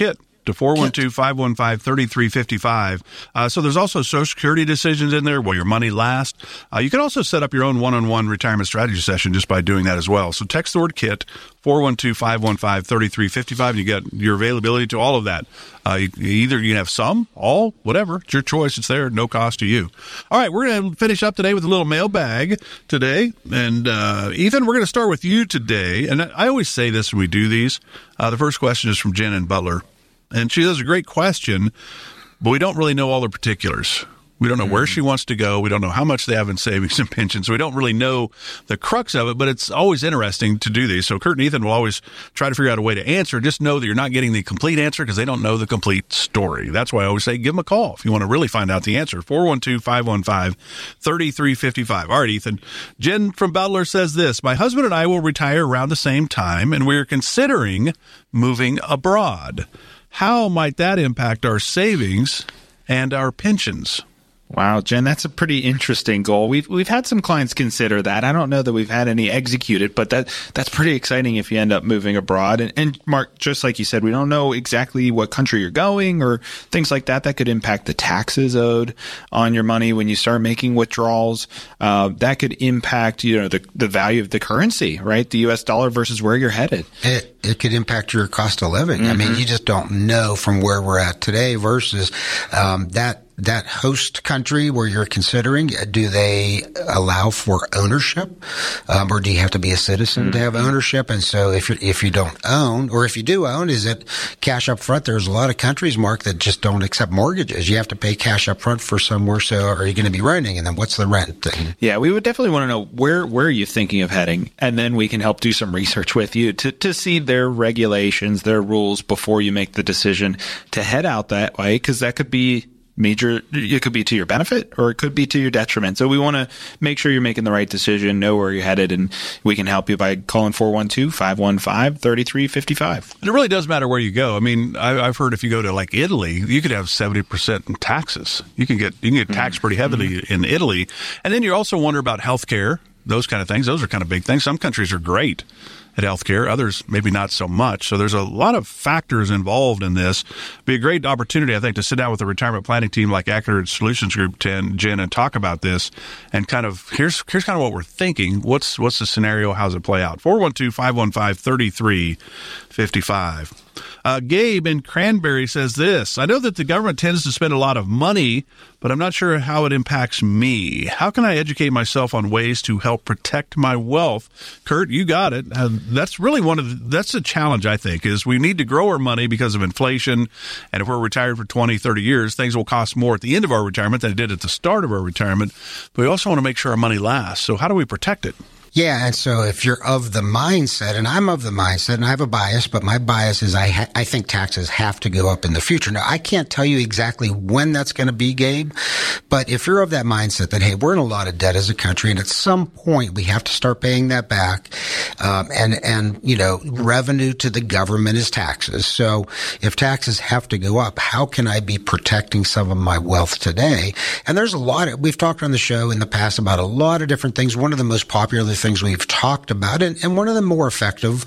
to four one two, five one five, three three five five. Uh, so there's also Social Security decisions in there. Will your money last? Uh, you can also set up your own one-on-one retirement strategy session just by doing that as well. So text the word KIT, four one two, five one five, three three five five, and you get your availability to all of that. Uh, you, either you can have some, all, whatever. It's your choice. It's there. No cost to you. All right, we're going to finish up today with a little mailbag today. And uh, Ethan, we're going to start with you today. And I always say this when we do these. Uh, the first question is from Jen in Butler. And she has a great question, but we don't really know all the particulars. We don't know where she wants to go. We don't know how much they have in savings and pensions. So we don't really know the crux of it, but it's always interesting to do these. So Kurt and Ethan will always try to figure out a way to answer. Just know that you're not getting the complete answer because they don't know the complete story. That's why I always say give them a call if you want to really find out the answer. four one two, five one five, three three five five. All right, Ethan. Jen from Butler says this. My husband and I will retire around the same time, and we're considering moving abroad. How might that impact our savings and our pensions? Wow, Jen, that's a pretty interesting goal. We've we've had some clients consider that. I don't know that we've had any executed, but that that's pretty exciting if you end up moving abroad. And, and Mark, just like you said, we don't know exactly what country you're going or things like that. That could impact the taxes owed on your money when you start making withdrawals. Uh, that could impact, you know, the the value of the currency, right? The U S dollar versus where you're headed. It it could impact your cost of living. Mm-hmm. I mean, you just don't know from where we're at today versus um, that. That host country where you're considering, do they allow for ownership, um, or do you have to be a citizen mm-hmm. to have ownership? And so, if you if you don't own, or if you do own, is it cash up front? There's a lot of countries, Mark, that just don't accept mortgages. You have to pay cash up front for somewhere. So, are you going to be renting? And then, what's the rent thing? Yeah, we would definitely want to know where where are you thinking of heading, and then we can help do some research with you to to see their regulations, their rules before you make the decision to head out that way, because that could be major, it could be to your benefit or it could be to your detriment. So we want to make sure you're making the right decision, know where you're headed, and we can help you by calling four one two, five one five, three three five five. And it really does matter where you go. I mean, I, I've heard if you go to like Italy, you could have seventy percent in taxes. You can get, you can get taxed pretty heavily mm-hmm. in Italy. And then you also wonder about healthcare, those kind of things. Those are kind of big things. Some countries are great at healthcare, others maybe not so much. So there's a lot of factors involved in this. Be a great opportunity, I think, to sit down with a retirement planning team like Accurate Solutions Group, Jen, Jen, and talk about this. And kind of here's here's kind of what we're thinking. What's what's the scenario? How's it play out? four one two, five one five, three three five five. Uh, Gabe in Cranberry says this. I know that the government tends to spend a lot of money, but I'm not sure how it impacts me. How can I educate myself on ways to help protect my wealth? Kurt, you got it. Uh, that's really one of the, that's the challenge, I think, is we need to grow our money because of inflation. And if we're retired for twenty, thirty years, things will cost more at the end of our retirement than it did at the start of our retirement. But we also want to make sure our money lasts. So how do we protect it? Yeah, and so if you're of the mindset, and I'm of the mindset, and I have a bias, but my bias is I ha- I think taxes have to go up in the future. Now, I can't tell you exactly when that's going to be, Gabe, but if you're of that mindset that, hey, we're in a lot of debt as a country, and at some point we have to start paying that back, um, and, and, you know, revenue to the government is taxes. So if taxes have to go up, how can I be protecting some of my wealth today? And there's a lot of, we've talked on the show in the past about a lot of different things. One of the most popular things things we've talked about, and, and one of the more effective,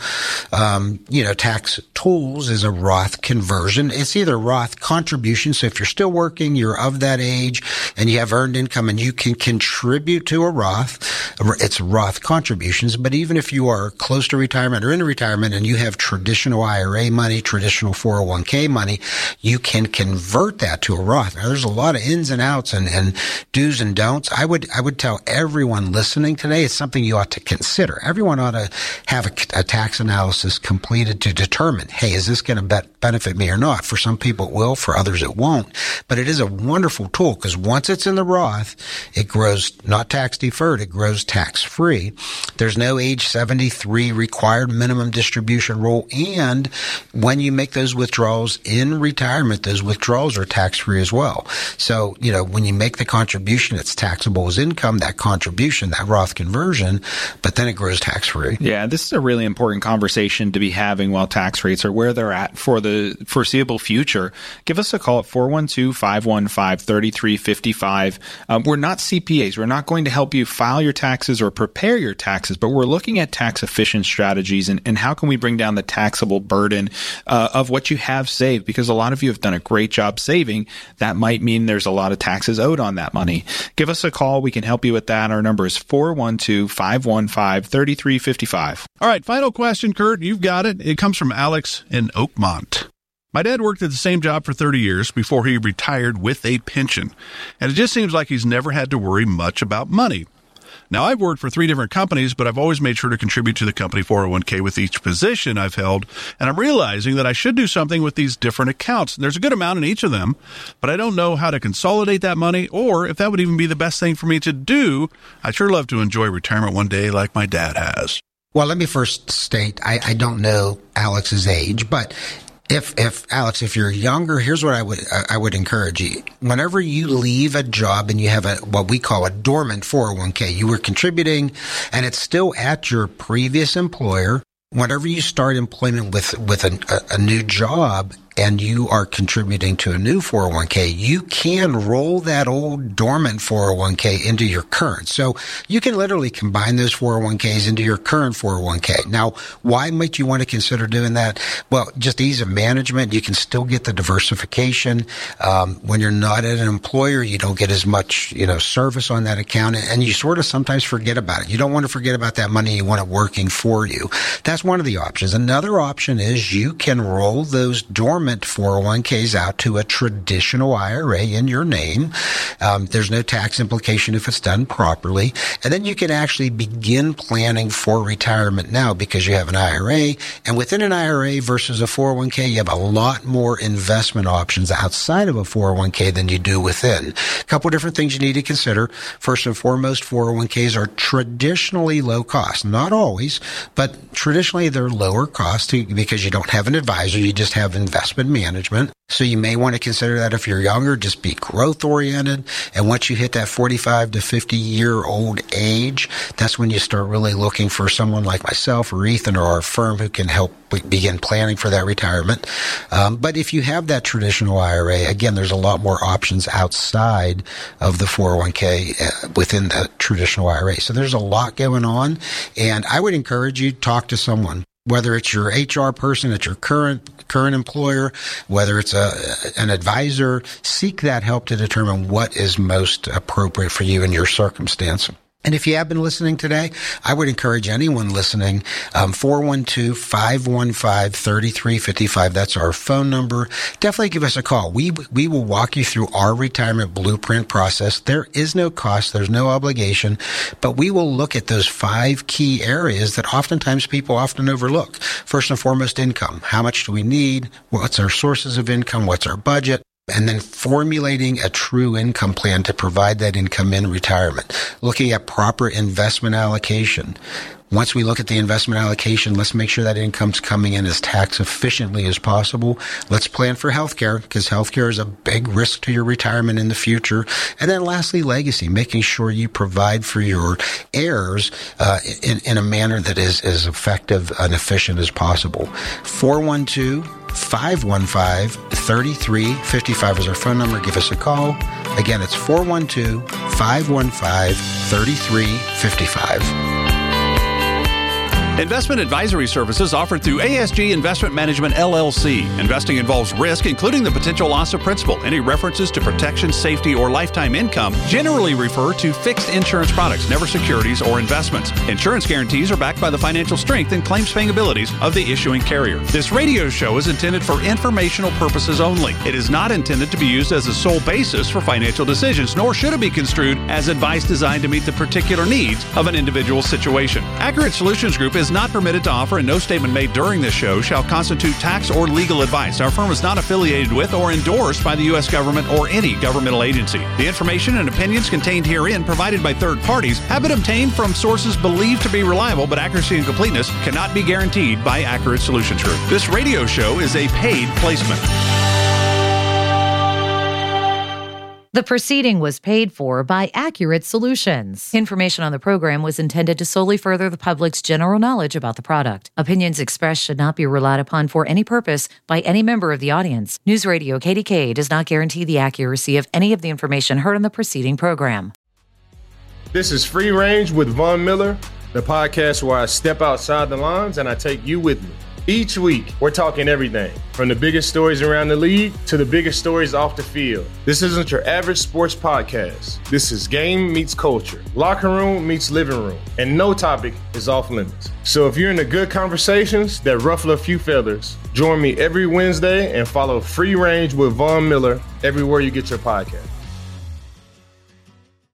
um, you know, tax tools is a Roth conversion. It's either Roth contribution. So if you're still working, you're of that age, and you have earned income, and you can contribute to a Roth, it's Roth contributions. But even if you are close to retirement or in retirement, and you have traditional I R A money, traditional four oh one k money, you can convert that to a Roth. Now, there's a lot of ins and outs and, and do's and don'ts. I would I would tell everyone listening today, it's something you ought to consider. Everyone ought to have a, a tax analysis completed to determine, hey, is this going to be- benefit me or not? For some people it will, for others it won't. But it is a wonderful tool because once it's in the Roth, it grows not tax deferred, it grows tax free. There's no age seventy-three required minimum distribution rule. And when you make those withdrawals in retirement, those withdrawals are tax free as well. So, you know, when you make the contribution, it's taxable as income, that contribution, that Roth conversion, but then it grows tax-free. Yeah, this is a really important conversation to be having while tax rates are where they're at for the the foreseeable future, give us a call at four one two, five one five, three three five five. Um, we're not C P As. We're not going to help you file your taxes or prepare your taxes, but we're looking at tax efficient strategies and, and how can we bring down the taxable burden uh, of what you have saved, because a lot of you have done a great job saving. That might mean there's a lot of taxes owed on that money. Give us a call. We can help you with that. Our number is four one two, five one five, three three five five. All right, final question, Kurt. You've got it. It comes from Alex in Oakmont. My dad worked at the same job for thirty years before he retired with a pension, and it just seems like he's never had to worry much about money. Now, I've worked for three different companies, but I've always made sure to contribute to the company four oh one k with each position I've held, and I'm realizing that I should do something with these different accounts. There's a good amount in each of them, but I don't know how to consolidate that money or if that would even be the best thing for me to do. I'd sure love to enjoy retirement one day like my dad has. Well, let me first state, I, I don't know Alex's age, but If, if, Alex, if you're younger, here's what I would, I would encourage you. Whenever you leave a job and you have a, what we call a dormant four oh one k, you were contributing and it's still at your previous employer. Whenever you start employment with, with a, a, a new job and you are contributing to a new four oh one k, you can roll that old dormant four oh one k into your current. So you can literally combine those four oh one k's into your current four oh one k. Now, why might you want to consider doing that? Well, just ease of management. You can still get the diversification. Um, when you're not at an employer, you don't get as much, you know, service on that account, and you sort of sometimes forget about it. You don't want to forget about that money. You want it working for you. That's one of the options. Another option is you can roll those dormant four oh one k's out to a traditional I R A in your name. Um, there's no tax implication if it's done properly. And then you can actually begin planning for retirement now because you have an I R A. And within an I R A versus a four oh one k, you have a lot more investment options outside of a four oh one k than you do within. A couple different things you need to consider. First and foremost, four oh one k's are traditionally low cost. Not always, but traditionally they're lower cost because you don't have an advisor. You just have investment management. So you may want to consider that if you're younger, just be growth oriented. And once you hit that forty-five to fifty year old age, that's when you start really looking for someone like myself or Ethan or our firm who can help begin planning for that retirement. Um, but if you have that traditional I R A, again, there's a lot more options outside of the four oh one k uh, within the traditional I R A. So there's a lot going on. And I would encourage you to talk to someone, whether it's your H R person at your current current employer, whether it's a an advisor. Seek that help to determine what is most appropriate for you in your circumstance. And if you have been listening today, I would encourage anyone listening, um, four one two, five one five, three three five five. That's our phone number. Definitely give us a call. We we will walk you through our retirement blueprint process. There is no cost. There's no obligation. But we will look at those five key areas that oftentimes people often overlook. First and foremost, income. How much do we need? What's our sources of income? What's our budget? And then formulating a true income plan to provide that income in retirement. Looking at proper investment allocation. Once we look at the investment allocation, let's make sure that income's coming in as tax efficiently as possible. Let's plan for healthcare, because healthcare is a big risk to your retirement in the future. And then lastly, legacy, making sure you provide for your heirs uh, in, in a manner that is as effective and efficient as possible. four one two, five one five, three three five five is our phone number. Give us a call. Again, it's four one two, five one five, three three five five. Investment advisory services offered through A S G Investment Management, L L C. Investing involves risk, including the potential loss of principal. Any references to protection, safety, or lifetime income generally refer to fixed insurance products, never securities or investments. Insurance guarantees are backed by the financial strength and claims-paying abilities of the issuing carrier. This radio show is intended for informational purposes only. It is not intended to be used as a sole basis for financial decisions, nor should it be construed as advice designed to meet the particular needs of an individual situation. Accurate Solutions Group is not permitted to offer, and no statement made during this show shall constitute tax or legal advice. Our firm is not affiliated with or endorsed by the U S government or any governmental agency. The information and opinions contained herein, provided by third parties, have been obtained from sources believed to be reliable, but accuracy and completeness cannot be guaranteed by Accurate Solutions Group. This radio show is a paid placement. The proceeding was paid for by Accurate Solutions. Information on the program was intended to solely further the public's general knowledge about the product. Opinions expressed should not be relied upon for any purpose by any member of the audience. News Radio K D K does not guarantee the accuracy of any of the information heard on the preceding program. This is Free Range with Von Miller, the podcast where I step outside the lines and I take you with me. Each week, we're talking everything from the biggest stories around the league to the biggest stories off the field. This isn't your average sports podcast. This is game meets culture, locker room meets living room, and no topic is off limits. So if you're into good conversations that ruffle a few feathers, join me every Wednesday and follow Free Range with Von Miller everywhere you get your podcast.